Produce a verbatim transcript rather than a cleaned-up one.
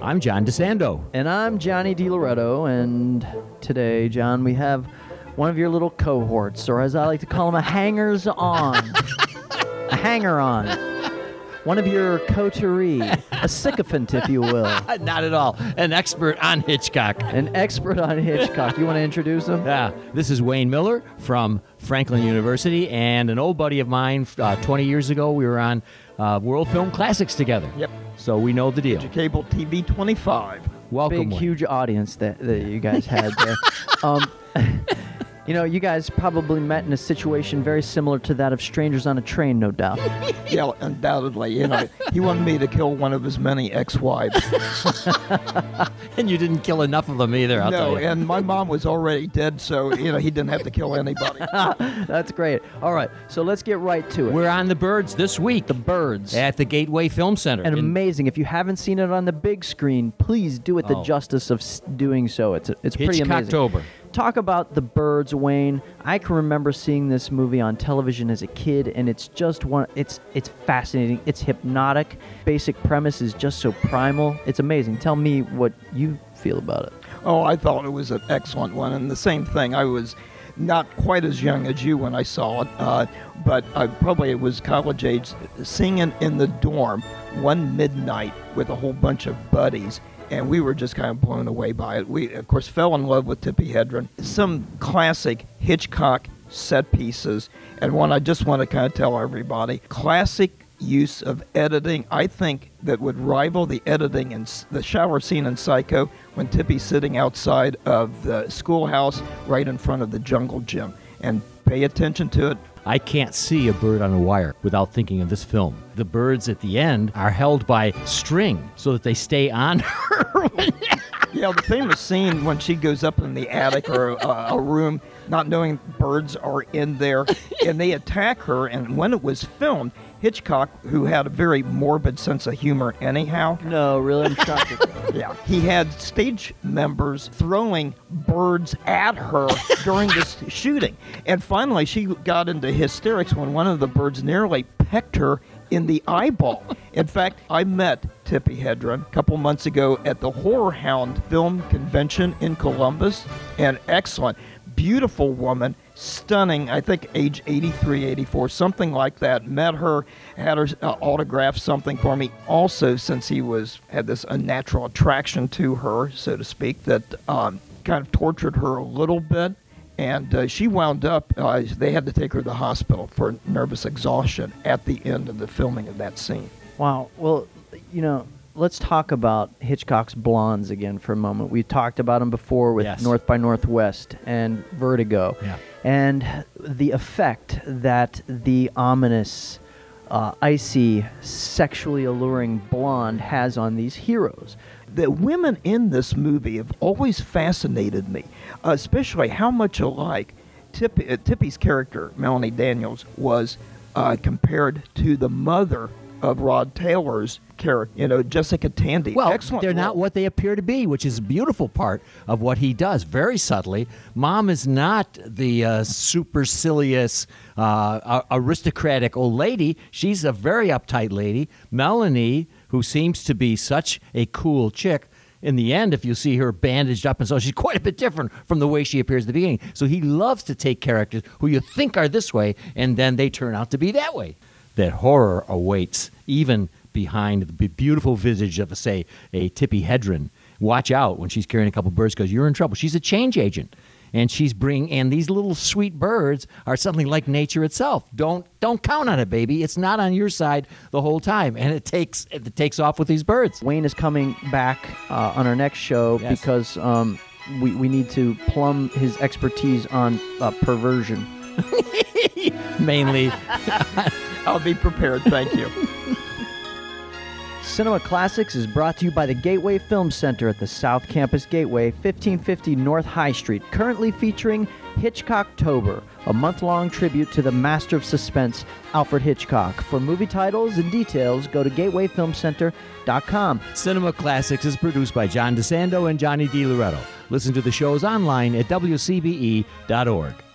I'm John DeSando. And I'm Johnny DiLoretto, and today, John, we have one of your little cohorts, or as I like to call them, a hangers-on. A hanger-on. One of your coterie, a sycophant, if you will. Not at all. An expert on Hitchcock. An expert on Hitchcock. You want to introduce him? Yeah. This is Wayne Miller from Franklin University, and an old buddy of mine. Uh, twenty years ago, we were on uh, World Film Classics together. Yep. So we know the deal. Cable T V twenty-five. Welcome, Big, Wayne. huge audience that, that you guys had there. um, you know, you guys probably met in a situation very similar to that of Strangers on a Train, no doubt. Yeah, undoubtedly. You know, he wanted me to kill one of his many ex-wives. And you didn't kill enough of them either, I'll no, tell you. and my mom was already dead, so, you know, he didn't have to kill anybody. That's great. All right, so let's get right to it. We're on the Birds this week. The Birds. At the Gateway Film Center. And in- amazing. If you haven't seen it on the big screen, please do it the Oh. justice of s- doing so. It's it's pretty amazing. Hitchcocktober. Talk about The Birds, Wayne. I can remember seeing this movie on television as a kid, and it's just one. It's it's fascinating. It's hypnotic. Basic premise is just so primal. It's amazing. Tell me what you feel about it. Oh, I thought it was an excellent one. And the same thing, I was not quite as young as you when I saw it, uh, but I probably it was college age, seeing it in the dorm one midnight with a whole bunch of buddies. And we were just kind of blown away by it. We, of course, fell in love with Tippi Hedren. Some classic Hitchcock set pieces, and one I just want to kind of tell everybody. Classic use of editing, I think, that would rival the editing in s- the shower scene in Psycho when Tippy's sitting outside of the schoolhouse right in front of the jungle gym. And pay attention to it. I can't see a bird on a wire without thinking of this film. The birds at the end are held by string so that they stay on her. Yeah, the famous scene when she goes up in the attic or a, a room, not knowing birds are in there, and they attack her. And when it was filmed, Hitchcock, who had a very morbid sense of humor anyhow, No, really, I'm shocked. yeah, he had stage members throwing birds at her during this shooting. And finally, she got into hysterics when one of the birds nearly pecked her in the eyeball. In fact, I met Tippi Hedren a couple months ago at the Horror Hound Film Convention in Columbus. And excellent, beautiful woman, stunning, I think age eighty-three, eighty-four, something like that. Met her, had her uh, autograph something for me. Also, since he was had this unnatural attraction to her, so to speak, that um, kind of tortured her a little bit. And uh, she wound up, uh, they had to take her to the hospital for nervous exhaustion at the end of the filming of that scene. Wow. Well, you know, let's talk about Hitchcock's blondes again for a moment. We talked about them before with Yes. North by Northwest and Vertigo. Yeah. And the effect that the ominous, uh, icy, sexually alluring blonde has on these heroes. The women in this movie have always fascinated me, uh, especially how much alike Tippy, uh, Tippy's character, Melanie Daniels, was uh, compared to the mother of Rod Taylor's character, you know, Jessica Tandy. Well, Excellent they're not role. what they appear to be, which is a beautiful part of what he does, very subtly. Mom is not the uh, supercilious, uh, aristocratic old lady. She's a very uptight lady. Melanie, who seems to be such a cool chick, in the end, if you see her bandaged up and so, she's quite a bit different from the way she appears at the beginning. So he loves to take characters who you think are this way, and then they turn out to be that way. That horror awaits even behind the beautiful visage of, say, a Tippi Hedren. Watch out when she's carrying a couple birds because you're in trouble. She's a change agent, and she's bringing. And these little sweet birds are something like nature itself. Don't don't count on it, baby. It's not on your side the whole time, and it takes it takes off with these birds. Wayne is coming back uh, on our next show Yes. because um, we, we need to plumb his expertise on uh, perversion. Mainly. I'll be prepared, thank you. Cinema Classics is brought to you by the Gateway Film Center at the South Campus Gateway, fifteen fifty North High Street, currently featuring Hitchcocktober, a month-long tribute to the master of suspense, Alfred Hitchcock. For movie titles and details, go to gateway film center dot com. Cinema Classics is produced by John DeSando and Johnny DiLoretto. Listen to the shows online at W C B E dot org.